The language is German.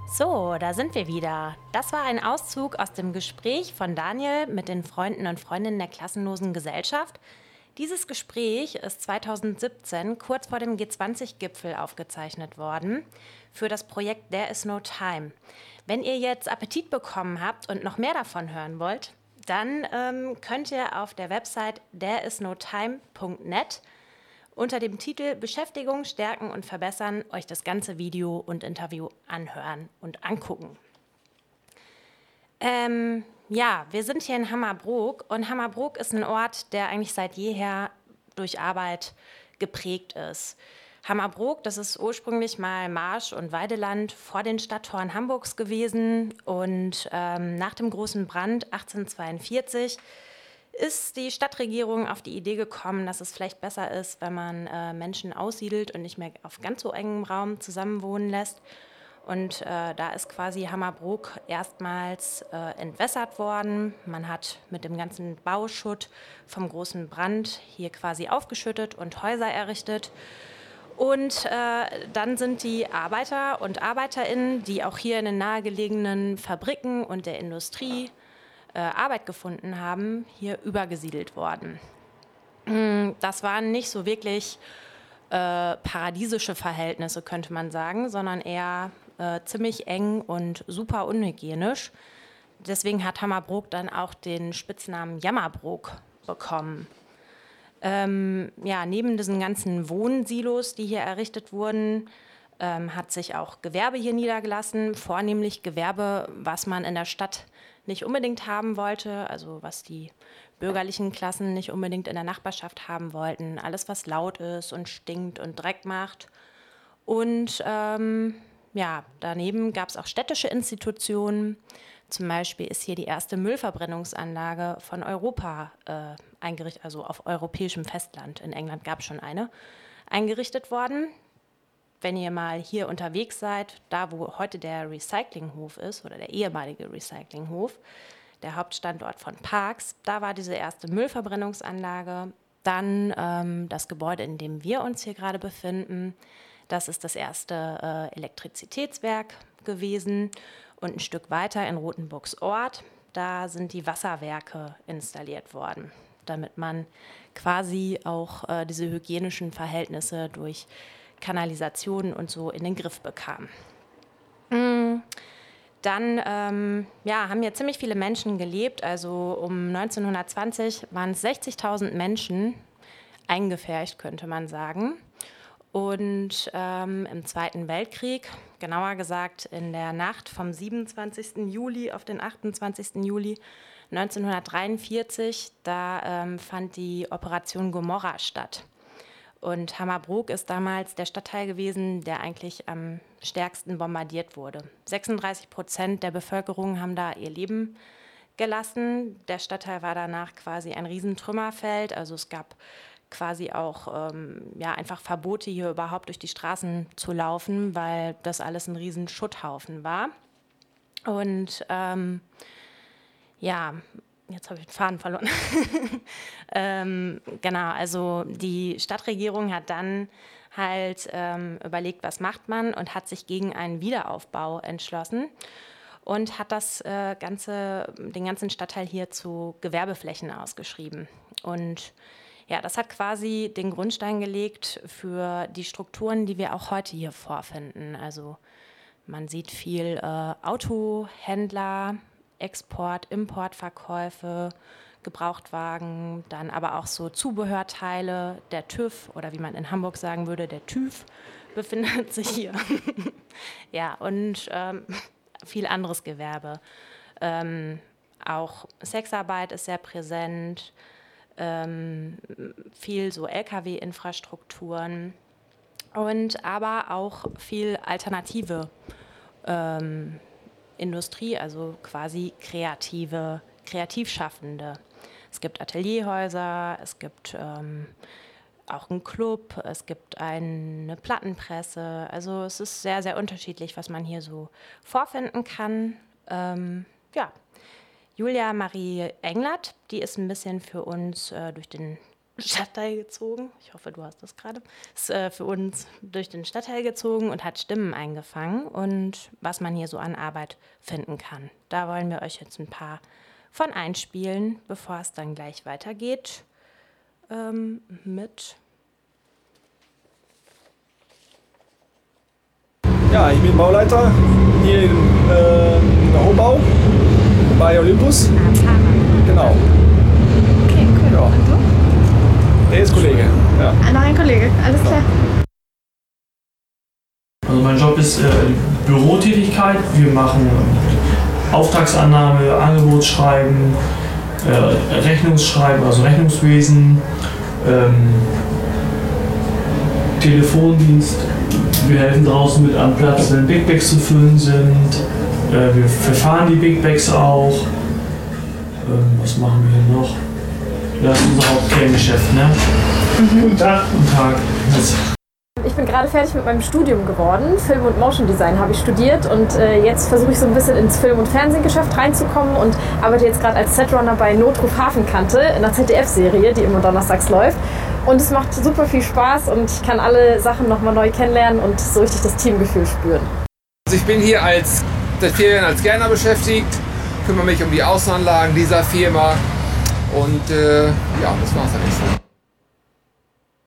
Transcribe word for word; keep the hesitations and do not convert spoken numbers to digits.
So, da sind wir wieder. Das war ein Auszug aus dem Gespräch von Daniel mit den Freunden und Freundinnen der Klassenlosen Gesellschaft. Dieses Gespräch ist zweitausendsiebzehn kurz vor dem G zwanzig Gipfel aufgezeichnet worden für das Projekt There is no time. Wenn ihr jetzt Appetit bekommen habt und noch mehr davon hören wollt, dann ähm, könnt ihr auf der Website there is no time punkt net unter dem Titel Beschäftigung stärken und verbessern euch das ganze Video und Interview anhören und angucken. Ähm, ja, wir sind hier in Hammerbrook und Hammerbrook ist ein Ort, der eigentlich seit jeher durch Arbeit geprägt ist. Hammerbrook, das ist ursprünglich mal Marsch- und Weideland vor den Stadttoren Hamburgs gewesen und ähm, nach dem großen Brand achtzehnhundertzweiundvierzig ist die Stadtregierung auf die Idee gekommen, dass es vielleicht besser ist, wenn man äh, Menschen aussiedelt und nicht mehr auf ganz so engem Raum zusammenwohnen lässt. Und äh, da ist quasi Hammerbrook erstmals äh, entwässert worden. Man hat mit dem ganzen Bauschutt vom großen Brand hier quasi aufgeschüttet und Häuser errichtet. Und äh, dann sind die Arbeiter und ArbeiterInnen, die auch hier in den nahegelegenen Fabriken und der Industrie äh, Arbeit gefunden haben, hier übergesiedelt worden. Das waren nicht so wirklich äh, paradiesische Verhältnisse, könnte man sagen, sondern eher äh, ziemlich eng und super unhygienisch. Deswegen hat Hammerbrook dann auch den Spitznamen Jammerbrook bekommen. Ähm, ja, neben diesen ganzen Wohnsilos, die hier errichtet wurden, ähm, hat sich auch Gewerbe hier niedergelassen, vornehmlich Gewerbe, was man in der Stadt nicht unbedingt haben wollte, also was die bürgerlichen Klassen nicht unbedingt in der Nachbarschaft haben wollten. Alles, was laut ist und stinkt und Dreck macht. Und ähm, ja, daneben gab es auch städtische Institutionen. Zum Beispiel ist hier die erste Müllverbrennungsanlage von Europa äh, eingerichtet, also auf europäischem Festland. In England gab es schon eine, eingerichtet worden. Wenn ihr mal hier unterwegs seid, da wo heute der Recyclinghof ist oder der ehemalige Recyclinghof, der Hauptstandort von Parks, da war diese erste Müllverbrennungsanlage. Dann ähm, das Gebäude, in dem wir uns hier gerade befinden, das ist das erste äh, Elektrizitätswerk gewesen. Und ein Stück weiter in Rothenburgs Ort, da sind die Wasserwerke installiert worden, damit man quasi auch äh, diese hygienischen Verhältnisse durch Kanalisationen und so in den Griff bekam. Mm. Dann ähm, ja, haben hier ziemlich viele Menschen gelebt. Also um neunzehnhundertzwanzig waren es sechzigtausend Menschen eingepfercht, könnte man sagen. Und ähm, im Zweiten Weltkrieg, genauer gesagt in der Nacht vom siebenundzwanzigsten Juli auf den achtundzwanzigsten Juli neunzehnhundertdreiundvierzig, da ähm, fand die Operation Gomorrha statt. Und Hammerbrook ist damals der Stadtteil gewesen, der eigentlich am stärksten bombardiert wurde. sechsunddreißig Prozent der Bevölkerung haben da ihr Leben gelassen. Der Stadtteil war danach quasi ein Riesentrümmerfeld. Also es gab quasi auch ähm, ja, einfach Verbote, hier überhaupt durch die Straßen zu laufen, weil das alles ein riesen Schutthaufen war. Und ähm, ja, jetzt habe ich den Faden verloren. ähm, genau, also die Stadtregierung hat dann halt ähm, überlegt, was macht man und hat sich gegen einen Wiederaufbau entschlossen und hat das äh, ganze, den ganzen Stadtteil hier zu Gewerbeflächen ausgeschrieben. Und ja, das hat quasi den Grundstein gelegt für die Strukturen, die wir auch heute hier vorfinden. Also man sieht viel äh, Autohändler, Export-, Importverkäufe, Gebrauchtwagen, dann aber auch so Zubehörteile, der TÜV oder wie man in Hamburg sagen würde, der TÜV befindet sich hier. Ja, und ähm, viel anderes Gewerbe. Ähm, auch Sexarbeit ist sehr präsent, ähm, viel so L K W-Infrastrukturen und aber auch viel alternative ähm, Industrie, also quasi kreative, Kreativschaffende. Es gibt Atelierhäuser, es gibt ähm, auch einen Club, es gibt eine Plattenpresse. Also es ist sehr, sehr unterschiedlich, was man hier so vorfinden kann. Ähm, ja, Julia Marie Englert, die ist ein bisschen für uns äh, durch den Stadtteil gezogen. Ich hoffe, du hast das gerade. Ist äh, für uns durch den Stadtteil gezogen und hat Stimmen eingefangen und was man hier so an Arbeit finden kann. Da wollen wir euch jetzt ein paar von einspielen, bevor es dann gleich weitergeht ähm, mit... Ja, ich bin Bauleiter hier im äh, Hochbau bei Olympus. Genau. Okay, cool. Ja. Und du? Der ist Kollege. Ja. Ah, noch ein Kollege, alles klar. Also mein Job ist äh, Bürotätigkeit. Wir machen Auftragsannahme, Angebotsschreiben, äh, Rechnungsschreiben, also Rechnungswesen, ähm, Telefondienst. Wir helfen draußen mit am Platz, wenn Big Bags zu füllen sind. Äh, wir verfahren die Big Bags auch. Ähm, was machen wir hier noch? Das ist unser Hauptkerngeschäft, ne? Mhm. Guten Tag. Guten Tag. Also. Ich bin gerade fertig mit meinem Studium geworden. Film- und Motion Design habe ich studiert und äh, jetzt versuche ich so ein bisschen ins Film- und Fernsehgeschäft reinzukommen und arbeite jetzt gerade als Setrunner bei Notruf Hafenkante, einer Z D F-Serie, die immer donnerstags läuft. Und es macht super viel Spaß und ich kann alle Sachen nochmal neu kennenlernen und so richtig das Teamgefühl spüren. Also ich bin hier als, seit vier Jahren als Scanner beschäftigt, kümmere mich um die Außenanlagen dieser Firma und äh, ja, das war's eigentlich schon.